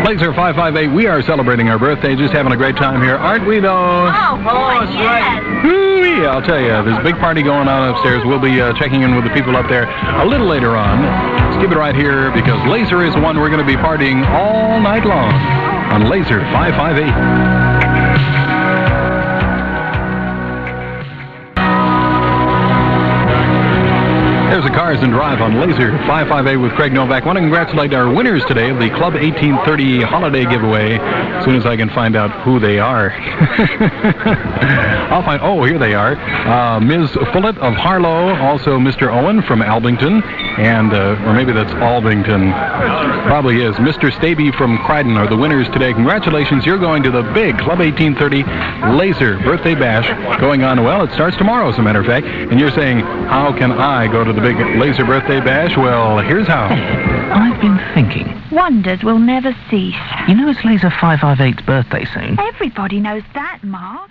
Laser 558, we are celebrating our birthday, just having a great time here, aren't we, though? Oh, boy, yes. Ooh, I'll tell you, there's a big party going on upstairs. We'll be checking in with the people up there a little later on. Just keep it right here, because Laser is one we're going to be partying all night long on Laser 558. There's a Cars and Drive on Laser 558 with Craig Novak. I want to congratulate our winners today of the Club 1830 holiday giveaway. As soon as I can find out who they are. I'll find, oh, here they are. Ms. Fullett of Harlow, also Mr. Owen from Albington, and, or maybe that's Albington. Probably is. Mr. Staby from Croydon are the winners today. Congratulations, you're going to the big Club 1830 Laser Birthday Bash going on. Well, it starts tomorrow, as a matter of fact, and you're saying, how can I go to the big Laser Birthday Bash? Well, here's how. I've been thinking. Wonders will never cease. You know it's Laser 558's birthday soon. Everybody knows that, Mark.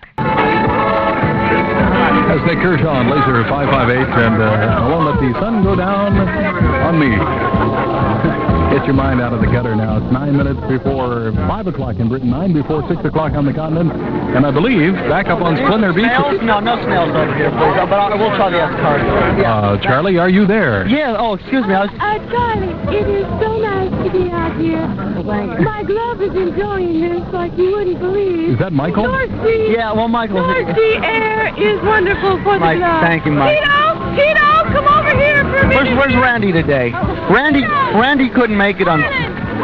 That's Nick Kershaw on Laser 558, and I won't let the sun go down on me. Get your mind out of the gutter now. It's 9 minutes before 5 o'clock in Britain, 9 before 6 o'clock on the continent, and I believe back up on Splendor Beach. No snails over here, please. But we'll try the card. Charlie, are you there? Yeah. Oh, excuse me. Charlie, it is so nice to be out here. My glove is enjoying this like you wouldn't believe. Is that Michael? North Sea. Yeah. Well, Michael. North Sea air is wonderful for the glove. Thank you, Mike. Tito, come over here for a minute. Where's Randy today? Randy couldn't make it on.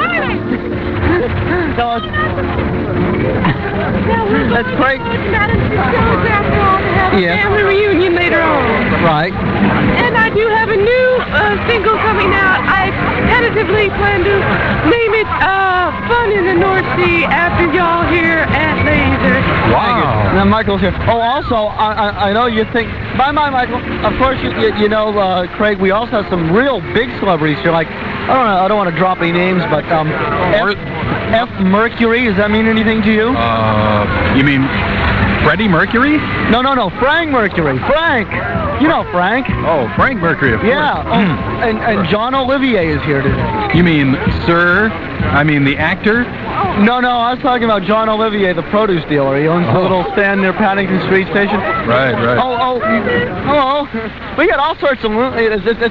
That's great. After all, to have a family reunion later on. Right. And I do have a new single coming out. I tentatively plan to name it Fun in the North Sea after y'all here at Laser. Wow. Now Michael's here. Oh, also, I know you think... Bye, Michael. Of course, you know, Craig, we also have some real big celebrities here, like... I don't want to drop any names, but F. Mercury, does that mean anything to you? You mean Freddie Mercury? No, Frank Mercury. Frank! You know Frank. Oh, Frank Mercury, of course. Yeah, and John Olivier is here today. You mean Sir? I mean the actor? No, I was talking about John Olivier, the produce dealer. He owns a little stand near Paddington Street Station. Right. Oh, hello. We got all sorts of lunatics. Isn't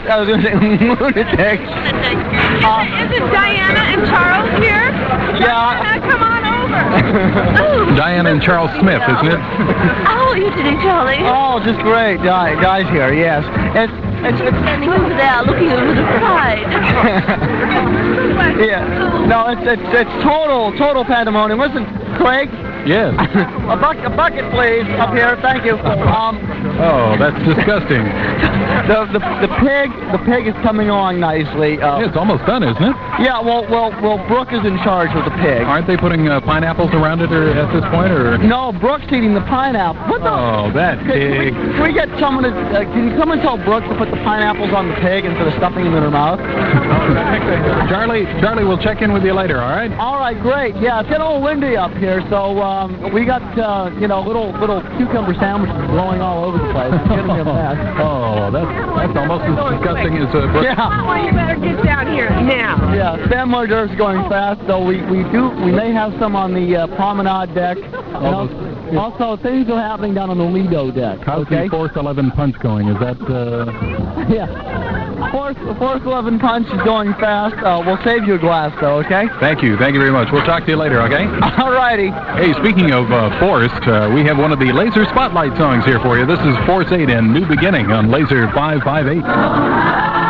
Diana and Charles here? Yeah. Come on over. Diana and Charles Smith, isn't it? How are you today, Charlie? Oh, just great. Guy's here, yes. It's standing over there looking over the pride. Yeah. No, it's total pandemonium. Listen, Craig. Yes. A bucket, please, up here. Thank you. Oh, that's disgusting. The pig is coming along nicely. It's almost done, isn't it? Yeah. Well, Brooke is in charge with the pig. Aren't they putting pineapples around it at this point, or? No, Brooke's eating the pineapple. What the? Oh, that pig. Can we get someone to? Can you come and tell Brooke to put the pineapples on the pig instead of stuffing them in her mouth? Charlie, we'll check in with you later. All right. All right, great. Yeah, it's getting a little windy up here, so we got little cucumber sandwiches blowing all over the place. It's getting a mess. Oh, that's almost as disgusting as Brooke. Yeah. Well, you better get down here now. Yeah, Sam Murder's going fast, so we may have some on the promenade deck. Also, things are happening down on the Lido deck. How's the Force 11 punch going? Is that? Yeah. Force 11 punch is going fast. We'll save you a glass, though, okay? Thank you very much. We'll talk to you later, okay? All righty. Hey, speaking of Forrest, we have one of the Laser Spotlight songs here for you. This is Force 8 and New Beginning on Laser 558.